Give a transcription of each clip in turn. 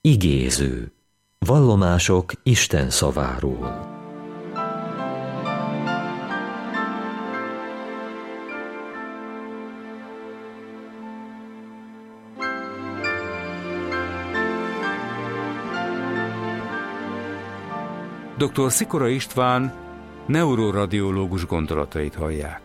Igéző. Vallomások Isten szaváról. Dr. Szikora István neuroradiológus gondolatait hallják.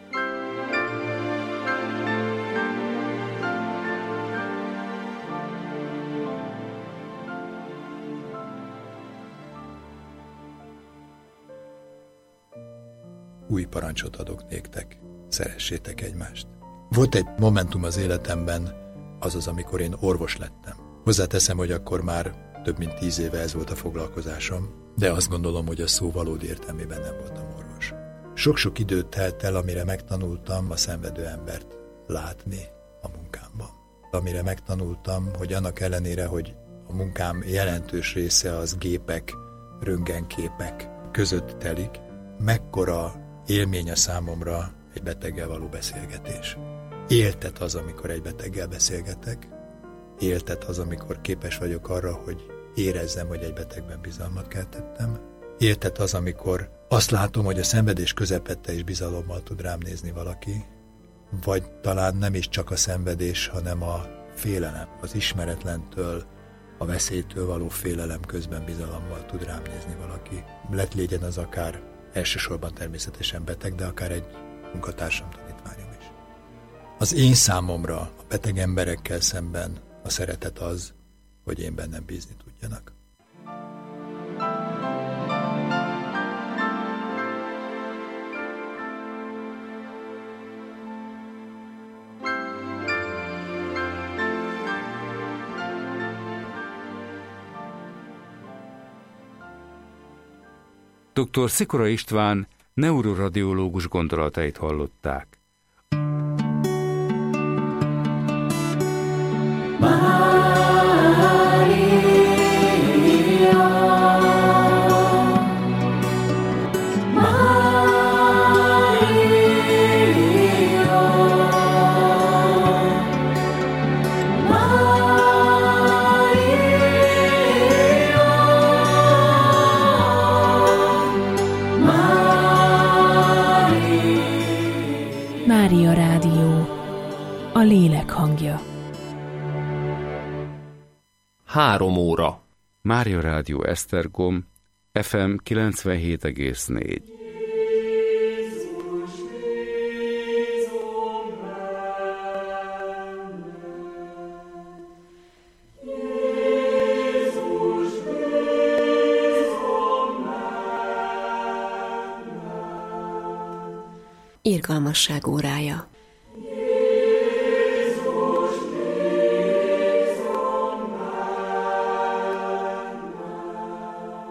Új parancsot adok néktek, szeressétek egymást. Volt egy momentum az életemben, azaz, amikor én orvos lettem. Hozzáteszem, hogy akkor már több mint 10 éve ez volt a foglalkozásom, de azt gondolom, hogy a szó valódi értelmében nem voltam orvos. Sok-sok időt telt el, amire megtanultam a szenvedő embert látni a munkámban. Amire megtanultam, hogy annak ellenére, hogy a munkám jelentős része az gépek, röntgenképek között telik, mekkora élmény a számomra egy beteggel való beszélgetés. Éltet az, amikor egy beteggel beszélgetek, éltet az, amikor képes vagyok arra, hogy érezzem, hogy egy betegben bizalmat keltettem, éltet az, amikor azt látom, hogy a szenvedés közepette is bizalommal tud rám nézni valaki, vagy talán nem is csak a szenvedés, hanem a félelem, az ismeretlentől, a veszélytől való félelem közben bizalommal tud rám nézni valaki. Lett legyen az akár elsősorban természetesen beteg, de akár egy munkatársam, tanítványom is. Az én számomra a beteg emberekkel szemben a szeretet az, hogy én bennem bízni tudjanak. Dr. Szikora István neuroradiológus gondolatait hallották. Mária Rádió, a lélek hangja. 3 óra. Mária Rádió Esztergom, FM 97,4. Irgalmasság órája.